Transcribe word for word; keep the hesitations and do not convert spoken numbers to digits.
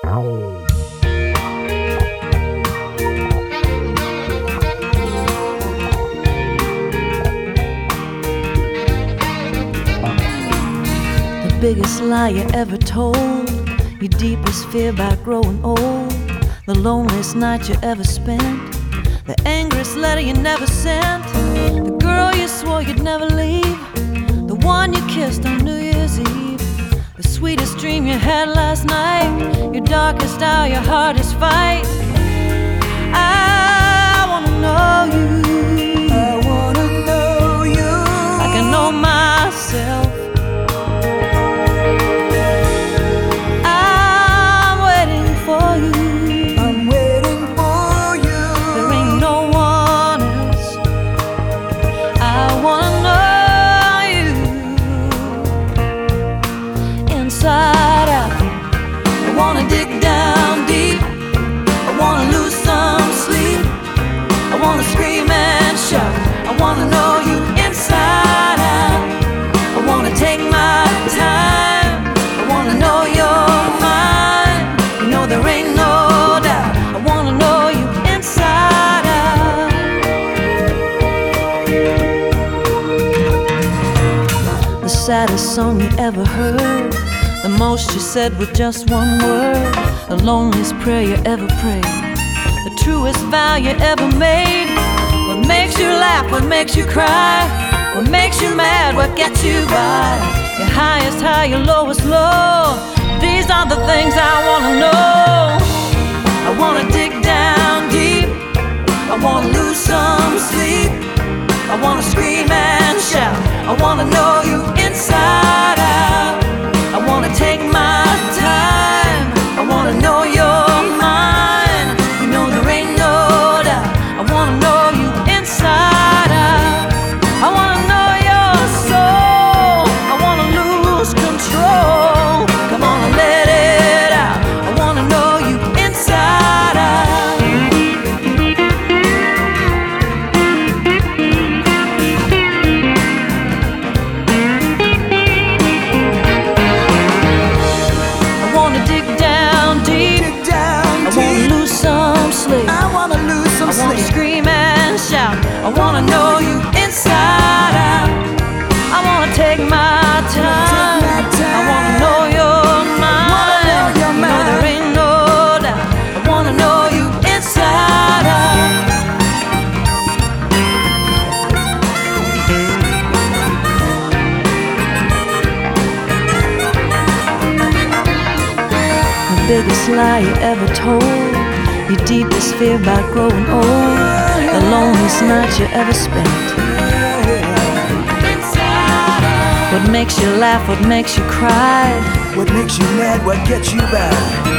The biggest lie you ever told, your deepest fear about growing old, the loneliest night you ever spent, the angriest letter you never sent, the girl you swore you'd never leave, the one you kissed on New Year's Eve, the sweetest dream you had last night, your darkest hour, your hardest fight. I wanna know you, I wanna know you like I know myself. I'm waiting for you, I'm waiting for you. there ain't no one else. I wanna know you inside out. I wanna dig down deep, I wanna lose some sleep, I wanna scream and shout, I wanna know you inside out. I wanna take my time, I wanna know you're mine. You know there ain't no doubt, I wanna know you inside out. The saddest song you ever heard, the most you said with just one word, the loneliest prayer you ever prayed, the truest vow you ever made. What makes you laugh, what makes you cry, what makes you mad, what gets you by, your highest high, your lowest low. These are the things I wanna know. I wanna dig down deep, I wanna lose some sleep, I wanna scream and shout, I wanna know you inside out. I wanna take my time, I wanna know you're mine. You know there ain't no doubt, I wanna know you inside out. I wanna know your soul, I wanna lose control. Come on and let it out, I wanna know you inside out. I wanna dig down deep, Dig down I deep. wanna lose some sleep, I wanna lose some I wanna sleep. scream and shout, I wanna know you inside out. I wanna take my time, my time. I wanna know you're mine. Wanna know you're You know mine. there ain't no doubt, I wanna know you inside out. The biggest lie you ever told, your deepest fear about growing old, the loneliest night you ever spent. What makes you laugh, what makes you cry, What makes you mad, what gets you by?